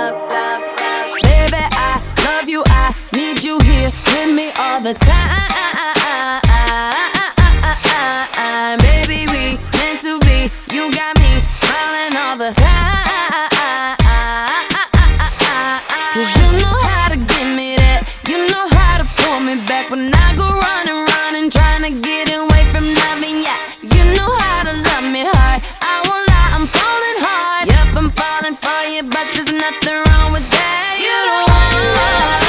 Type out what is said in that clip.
Baby, I love you, I need you here with me all the time. Baby, we meant to be, you got me smiling all the time. 'Cause you know how to give me that, you know how to pull me back when I go running, running, trying to get away from loving ya. You know how to love me hard, I won't lie, I'm falling hard. Yup, I'm falling for you, but there's nothing wrong with that. You don't want love.